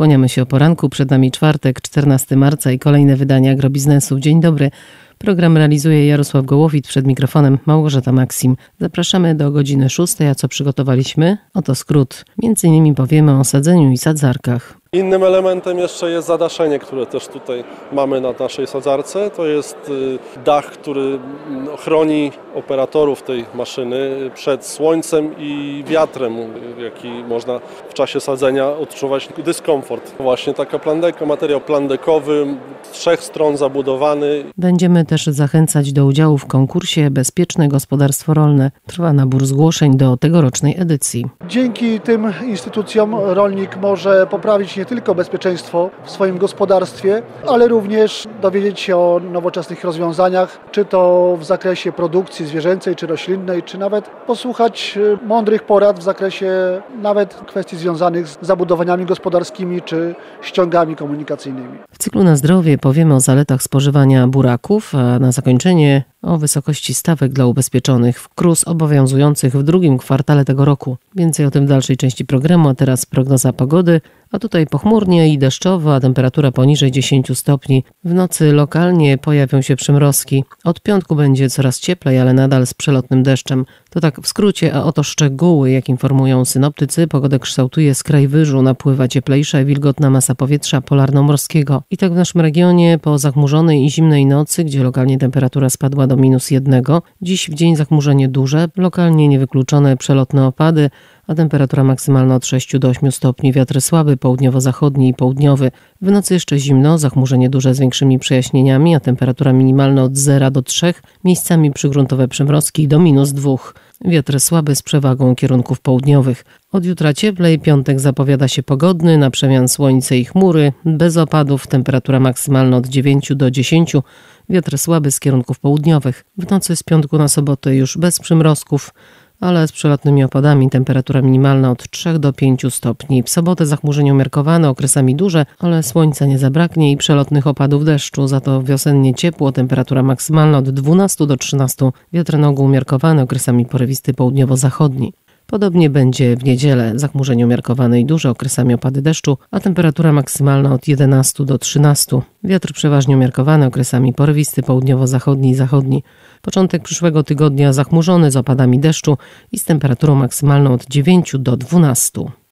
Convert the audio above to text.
Kłaniamy się o poranku, przed nami czwartek, 14 marca i kolejne wydanie Agrobiznesu. Dzień dobry. Program realizuje Jarosław Gołowit, przed mikrofonem Małgorzata Maksim. Zapraszamy do godziny 6, a co przygotowaliśmy? Oto skrót. Między innymi powiemy o sadzeniu i sadzarkach. Innym elementem jeszcze jest zadaszenie, które też tutaj mamy na naszej sadzarce. To jest dach, który chroni operatorów tej maszyny przed słońcem i wiatrem, jaki można w czasie sadzenia odczuwać dyskomfort. Właśnie taka plandeka, materiał plandekowy, z 3 stron zabudowany. Będziemy też zachęcać do udziału w konkursie Bezpieczne Gospodarstwo Rolne. Trwa nabór zgłoszeń do tegorocznej edycji. Dzięki tym instytucjom rolnik może poprawić nie tylko bezpieczeństwo w swoim gospodarstwie, ale również dowiedzieć się o nowoczesnych rozwiązaniach, czy to w zakresie produkcji zwierzęcej, czy roślinnej, czy nawet posłuchać mądrych porad w zakresie nawet kwestii związanych z zabudowaniami gospodarskimi, czy ściągami komunikacyjnymi. W cyklu Na zdrowie powiemy o zaletach spożywania buraków, a na zakończenie o wysokości stawek dla ubezpieczonych w KRUS obowiązujących w drugim kwartale tego roku. Więcej o tym w dalszej części programu, a teraz prognoza pogody. A tutaj pochmurnie i deszczowo, a temperatura poniżej 10 stopni. W nocy lokalnie pojawią się przymrozki. Od piątku będzie coraz cieplej, ale nadal z przelotnym deszczem. To tak w skrócie, a oto szczegóły, jak informują synoptycy. Pogodę kształtuje skraj wyżu, napływa cieplejsza i wilgotna masa powietrza polarnomorskiego. I tak w naszym regionie po zachmurzonej i zimnej nocy, gdzie lokalnie temperatura spadła do -1, dziś w dzień zachmurzenie duże, lokalnie niewykluczone przelotne opady, a temperatura maksymalna od 6 do 8 stopni, wiatr słaby, południowo-zachodni i południowy. W nocy jeszcze zimno, zachmurzenie duże z większymi przejaśnieniami, a temperatura minimalna od 0 do 3, miejscami przygruntowe przymrozki do -2. Wiatr słaby z przewagą kierunków południowych. Od jutra cieplej, piątek zapowiada się pogodny, na przemian słońce i chmury, bez opadów, temperatura maksymalna od 9 do 10, wiatr słaby z kierunków południowych. W nocy z piątku na sobotę już bez przymrozków, ale z przelotnymi opadami, temperatura minimalna od 3 do 5 stopni. W sobotę zachmurzenie umiarkowane, okresami duże, ale słońca nie zabraknie i przelotnych opadów deszczu. Za to wiosennie ciepło, temperatura maksymalna od 12 do 13, wiatr na ogół umiarkowany, okresami porywisty południowo-zachodni. Podobnie będzie w niedzielę, zachmurzenie umiarkowane i duże, okresami opady deszczu, a temperatura maksymalna od 11 do 13. Wiatr przeważnie umiarkowany, okresami porywisty południowo-zachodni i zachodni. Początek przyszłego tygodnia zachmurzony z opadami deszczu i z temperaturą maksymalną od 9 do 12.